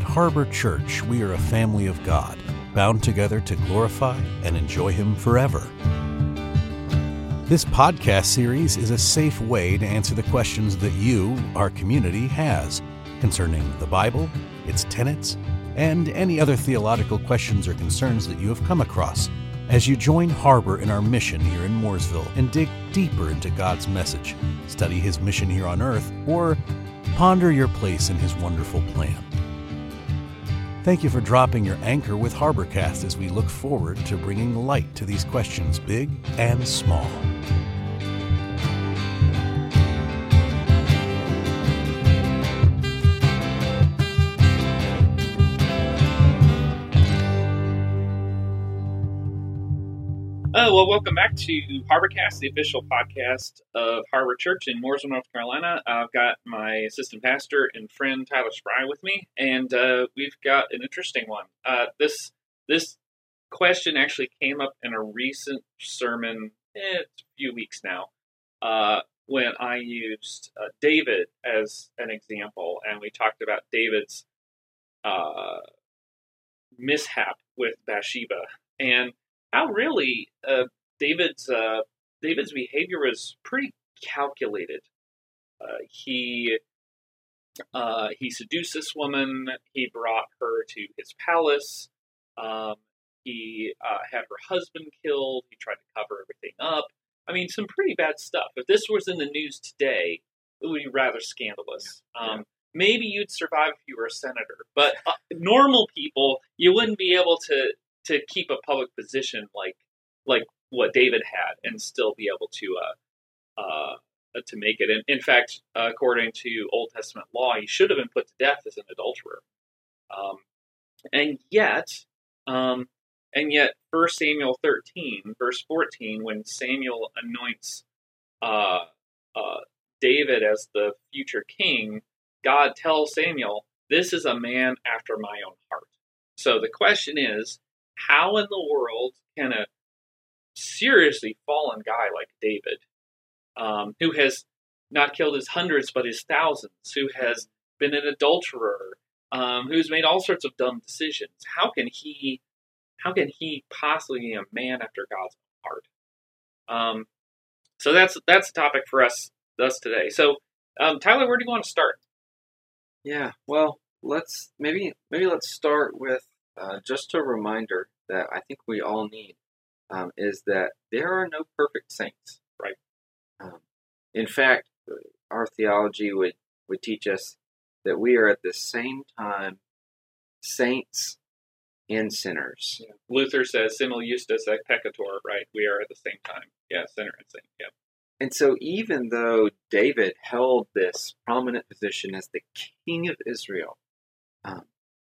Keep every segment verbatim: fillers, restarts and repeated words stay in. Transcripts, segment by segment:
Harbor Church, we are a family of God, bound together to glorify and enjoy Him forever. This podcast series is a safe way to answer the questions that you, our community, has concerning the Bible, its tenets, and any other theological questions or concerns that you have come across as you join Harbor in our mission here in Mooresville and dig deeper into God's message, study His mission here on earth, or ponder your place in His wonderful plan. Thank you for dropping your anchor with HarborCast as we look forward to bringing light to these questions, big and small. Oh, well, welcome back to HarborCast, the official podcast of Harbor Church in Mooresville, North Carolina. I've got my assistant pastor and friend Tyler Spry with me, and uh, we've got an interesting one. Uh, this this question actually came up in a recent sermon, eh, it's a few weeks now, uh, when I used uh, David as an example, and we talked about David's uh, mishap with Bathsheba, and how really uh, David's uh, David's behavior was pretty calculated. Uh, he uh, he seduced this woman. He brought her to his palace. Um, he uh, had her husband killed. He tried to cover everything up. I mean, some pretty bad stuff. If this was in the news today, it would be rather scandalous. Yeah. Um, maybe you'd survive if you were a senator, but uh, normal people, you wouldn't be able to. to keep a public position like like what David had and still be able to uh, uh, to make it. And in fact, uh, according to Old Testament law, he should have been put to death as an adulterer. Um, and yet, um, and yet, First Samuel thirteen, verse fourteen, when Samuel anoints uh, uh, David as the future king, God tells Samuel, "This is a man after my own heart." So the question is, how in the world can a seriously fallen guy like David, um, who has not killed his hundreds but his thousands, who has been an adulterer, um, who's made all sorts of dumb decisions, how can he, how can he possibly be a man after God's heart? Um, so that's that's the topic for us us today. So, um, Tyler, where do you want to start? Yeah, well, let's maybe maybe let's start with. Uh, just a reminder that I think we all need um, is that there are no perfect saints. Right. Um, in fact, our theology would, would teach us that we are at the same time saints and sinners. Yeah. Luther says, simul justus et peccator, right? We are at the same time. Yeah, sinner and saint. Yeah. And so even though David held this prominent position as the king of Israel, um,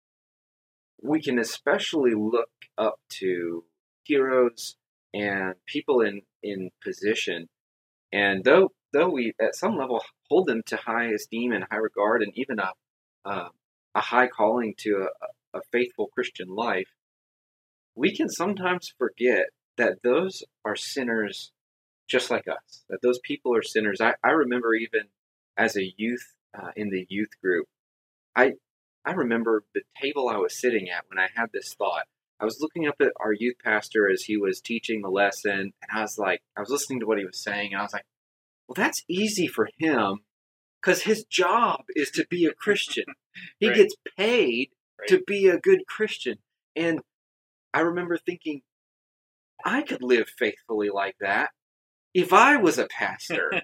we can especially look up to heroes and people in, in position. And though though we, at some level, hold them to high esteem and high regard and even a, uh, a high calling to a, a faithful Christian life, we can sometimes forget that those are sinners just like us, that those people are sinners. I, I remember even as a youth uh, in the youth group, I I remember the table I was sitting at when I had this thought. I was looking up at our youth pastor as he was teaching the lesson, and I was like, I was listening to what he was saying, and I was like, well, that's easy for him, because his job is to be a Christian. He Right. gets paid Right. to be a good Christian. And I remember thinking, I could live faithfully like that if I was a pastor.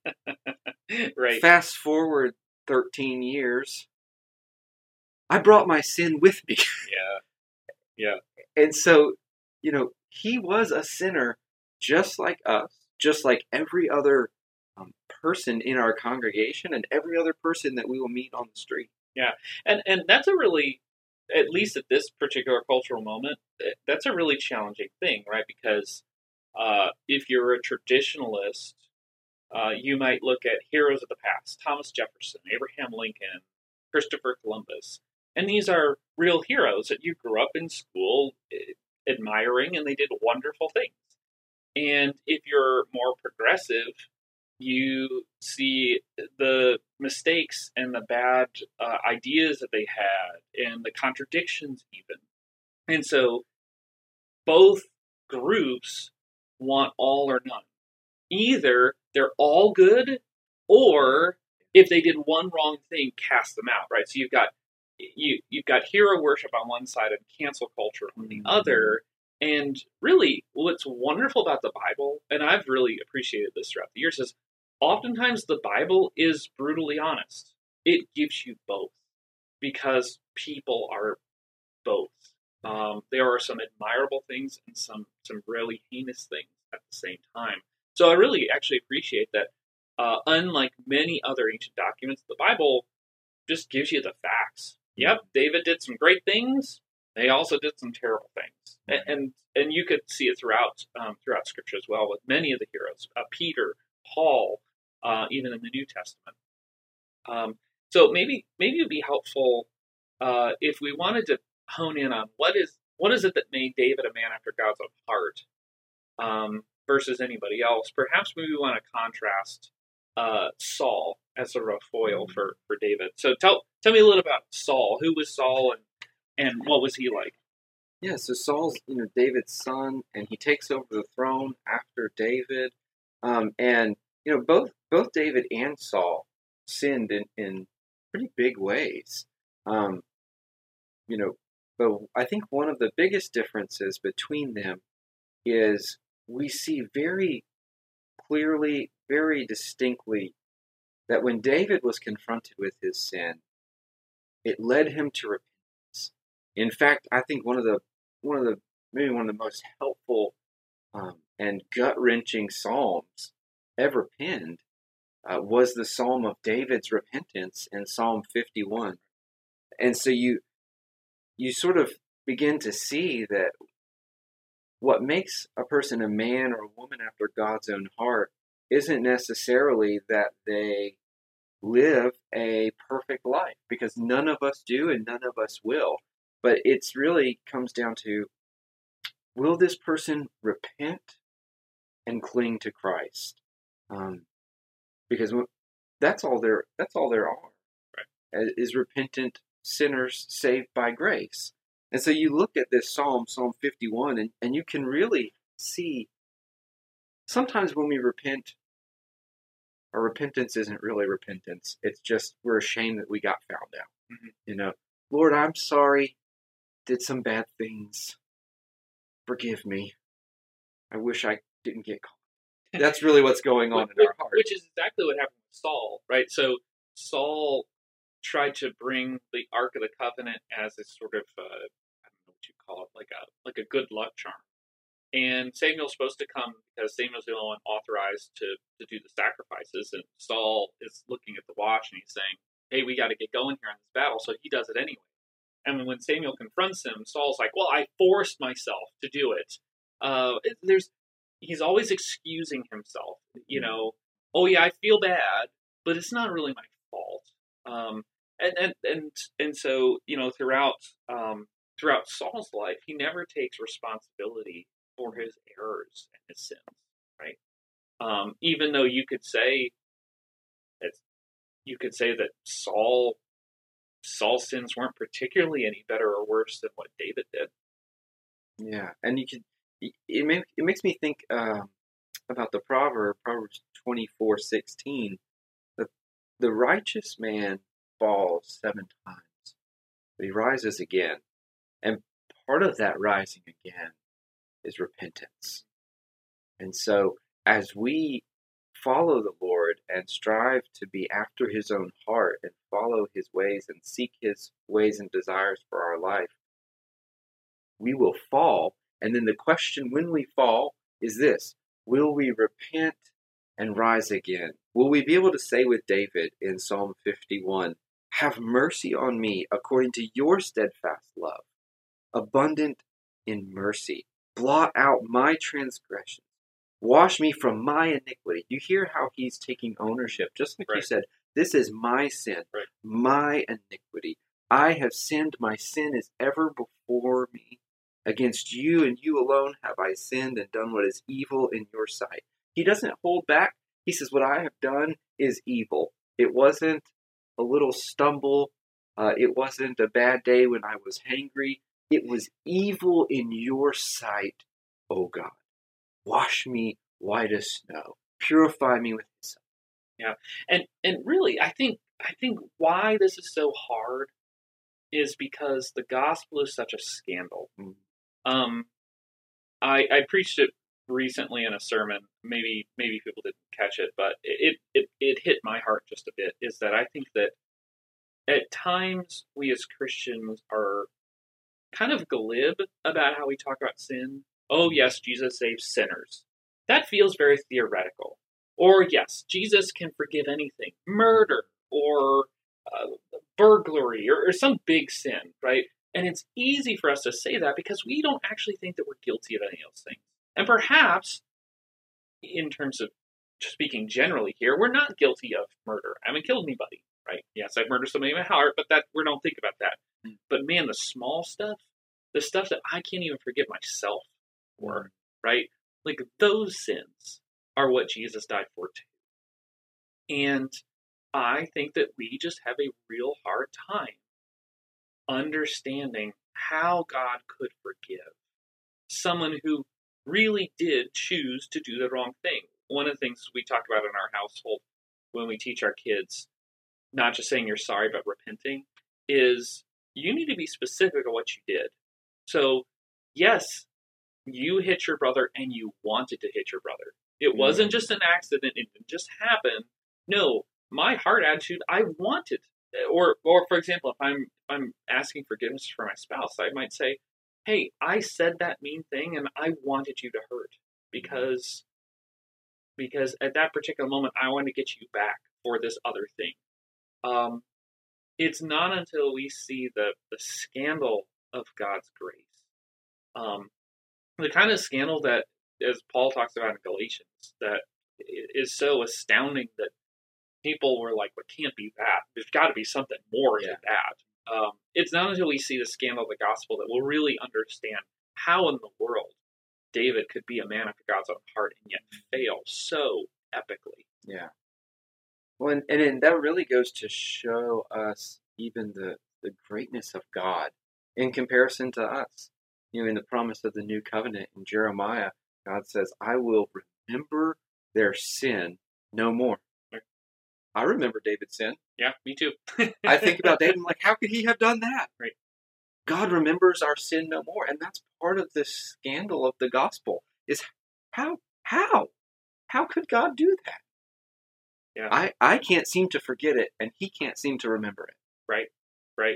Right. Fast forward thirteen years. I brought my sin with me. Yeah. Yeah. And so, you know, he was a sinner just like us, just like every other um, person in our congregation and every other person that we will meet on the street. Yeah. And and that's a really, at least at this particular cultural moment, that's a really challenging thing, right? Because uh, if you're a traditionalist, uh, you might look at heroes of the past, Thomas Jefferson, Abraham Lincoln, Christopher Columbus. And these are real heroes that you grew up in school admiring, and they did wonderful things. And if you're more progressive, you see the mistakes and the bad uh, ideas that they had and the contradictions even. And so both groups want all or none. Either they're all good, or if they did one wrong thing, cast them out, right? So you've got you you've got hero worship on one side and cancel culture on the other. And really, what's wonderful about the Bible, and I've really appreciated this throughout the years, is oftentimes the Bible is brutally honest. It gives you both, because people are both. Um, there are some admirable things and some some really heinous things at the same time. So I really actually appreciate that. Uh, unlike many other ancient documents, the Bible just gives you the facts. Yep, David did some great things. They also did some terrible things, and and, and you could see it throughout um, throughout Scripture as well with many of the heroes, uh, Peter, Paul, uh, even in the New Testament. Um, so maybe maybe it would be helpful uh, if we wanted to hone in on what is what is it that made David a man after God's own heart um, versus anybody else. Perhaps maybe we want to contrast uh, Saul as sort of a foil for, for David. So tell tell me a little about Saul. Who was Saul, and and what was he like? Yeah, so Saul's, you know, David's son, and he takes over the throne after David. Um, and, you know, both both David and Saul sinned in, in pretty big ways. Um, you know, but I think one of the biggest differences between them is we see very clearly, very distinctly, that when David was confronted with his sin, it led him to repentance. In fact, I think one of the one of the maybe one of the most helpful um, and gut-wrenching psalms ever penned uh, was the Psalm of David's repentance in Psalm fifty-one. And so you you sort of begin to see that what makes a person a man or a woman after God's own heart isn't necessarily that they live a perfect life, because none of us do and none of us will. But it's really comes down to, will this person repent and cling to Christ? Um, because that's all there. That's all there are. Right. Is repentant sinners saved by grace. And so you look at this Psalm, Psalm fifty-one, and, and you can really see sometimes when we repent, our repentance isn't really repentance. It's just we're ashamed that we got found out. Mm-hmm. You know, Lord, I'm sorry, did some bad things. Forgive me. I wish I didn't get caught. That's really what's going on which, in our heart. Which is exactly what happened with Saul, right? So Saul tried to bring the Ark of the Covenant as a sort of, uh, I don't know what you call it, like a like a good luck charm. And Samuel's supposed to come because Samuel's the only one authorized to, to do the sacrifices. And Saul is looking at the watch and he's saying, hey, we got to get going here on this battle. So he does it anyway. And when Samuel confronts him, Saul's like, well, I forced myself to do it. Uh, it there's He's always excusing himself. You know, oh, yeah, I feel bad, but it's not really my fault. Um, and, and, and, and so, you know, throughout um, throughout Saul's life, he never takes responsibility for his errors and his sins, right? Um, even though you could say that you could say that Saul Saul's sins weren't particularly any better or worse than what David did. Yeah, and you could it make, it makes me think uh, about the proverb, Proverbs twenty-four sixteen. The the righteous man falls seven times, but he rises again, and part of that rising again is repentance. And so as we follow the Lord and strive to be after his own heart and follow his ways and seek his ways and desires for our life, we will fall. And then the question when we fall is this: will we repent and rise again? Will we be able to say with David in Psalm fifty-one, have mercy on me according to your steadfast love, abundant in mercy. Blot out my transgressions. Wash me from my iniquity. You hear how he's taking ownership. Just like right. you said, this is my sin, right. my iniquity. I have sinned. My sin is ever before me. Against you and you alone have I sinned and done what is evil in your sight. He doesn't hold back. He says, what I have done is evil. It wasn't a little stumble. Uh, it wasn't a bad day when I was hangry. It was evil in your sight, O God. Wash me white as snow. Purify me with hyssop. Yeah, and and really, I think I think why this is so hard is because the gospel is such a scandal. Mm. Um, I I preached it recently in a sermon. Maybe maybe people didn't catch it, but it it it hit my heart just a bit. Is that I think that at times we as Christians are kind of glib about how we talk about sin. Oh yes, Jesus saves sinners. That feels very theoretical. Or yes, Jesus can forgive anything, murder or uh, burglary or, or some big sin, right? And it's easy for us to say that because we don't actually think that we're guilty of any of those things. And perhaps, in terms of speaking generally here, we're not guilty of murder. I haven't killed anybody, right? Yes, I've murdered somebody in my heart, but that we don't think about that. Mm. But man, the small stuff, the stuff that I can't even forgive myself for, mm. right? Like those sins are what Jesus died for too. And I think that we just have a real hard time understanding how God could forgive someone who really did choose to do the wrong thing. One of the things we talk about in our household when we teach our kids, not just saying you're sorry, but repenting, is you need to be specific on what you did. So, yes, you hit your brother and you wanted to hit your brother. It wasn't just an accident. It didn't just happen. No, my heart attitude, I wanted. Or, or for example, if I'm if I'm asking forgiveness for my spouse, I might say, hey, I said that mean thing and I wanted you to hurt because, because at that particular moment, I wanted to get you back for this other thing. Um, it's not until we see the, the scandal of God's grace, um, the kind of scandal that, as Paul talks about in Galatians, that is so astounding that people were like, "What can't be that? There's got to be something more yeah. to that." Um, it's not until we see the scandal of the gospel that we'll really understand how in the world David could be a man after God's own heart and yet fail so epically. Yeah. Well, and, and, and that really goes to show us even the, the greatness of God in comparison to us. You know, in the promise of the new covenant in Jeremiah, God says, I will remember their sin no more. Right. I remember David's sin. Yeah, me too. I think about David, I'm like, how could he have done that? Right. God remembers our sin no more. And that's part of the scandal of the gospel is how, how, how could God do that? Yeah. I, I can't seem to forget it, and he can't seem to remember it. Right, right.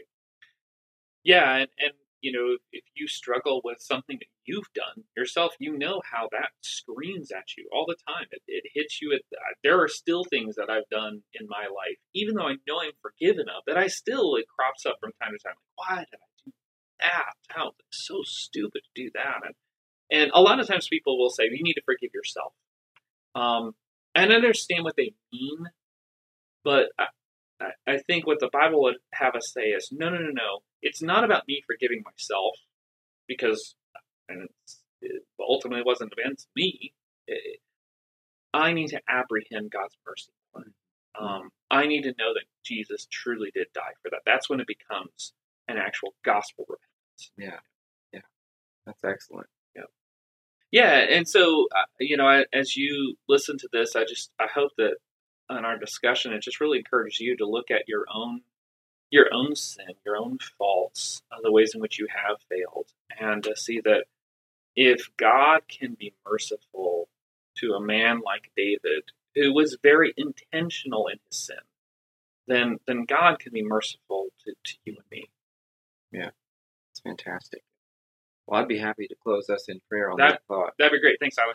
Yeah, and, and you know, if you struggle with something that you've done yourself, you know how that screams at you all the time. It, it hits you at, uh, there are still things that I've done in my life, even though I know I'm forgiven of, that I still, it crops up from time to time. Like, why did I do that? How, it's so stupid to do that. And, and a lot of times people will say, you need to forgive yourself. Um, and I understand what they mean, but I, I think what the Bible would have us say is, no, no, no, no. It's not about me forgiving myself, because and it's, it ultimately wasn't against me. It, I need to apprehend God's mercy. Um, I need to know that Jesus truly did die for that. That's when it becomes an actual gospel repentance. Yeah, yeah, that's excellent. Yeah, yeah, and so uh, you know, I, as you listen to this, I just I hope that in our discussion, it just really encourages you to look at your own your own sin, your own faults, uh, the ways in which you have failed, and to see that if God can be merciful to a man like David, who was very intentional in his sin, then then God can be merciful to, to you and me. Yeah, it's fantastic. Well, I'd be happy to close us in prayer on that, that thought. That'd be great. Thanks, Tyler.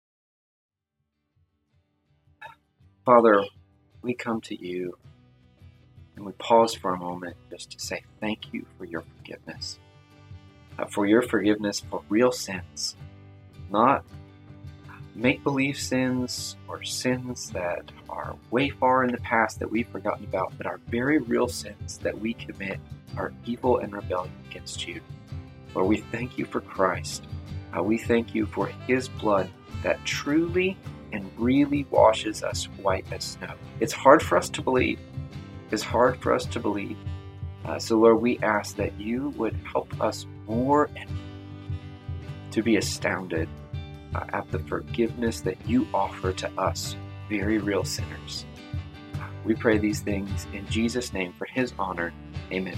Father, we come to you and we pause for a moment just to say thank you for your forgiveness. Uh, for your forgiveness for real sins, not make-believe sins or sins that are way far in the past that we've forgotten about, but our very real sins that we commit are evil and rebellion against you. Lord, we thank you for Christ. Uh, we thank you for his blood that truly and really washes us white as snow. It's hard for us to believe, is hard for us to believe. Uh, so, Lord, we ask that you would help us more and to be astounded uh, at the forgiveness that you offer to us, very real sinners. We pray these things in Jesus' name for his honor. Amen.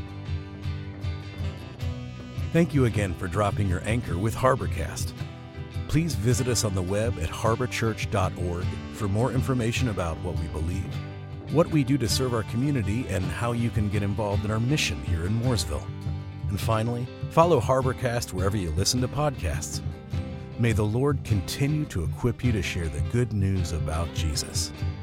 Thank you again for dropping your anchor with HarborCast. Please visit us on the web at harbor church dot org for more information about what we believe, what we do to serve our community, and how you can get involved in our mission here in Mooresville. And finally, follow HarborCast wherever you listen to podcasts. May the Lord continue to equip you to share the good news about Jesus.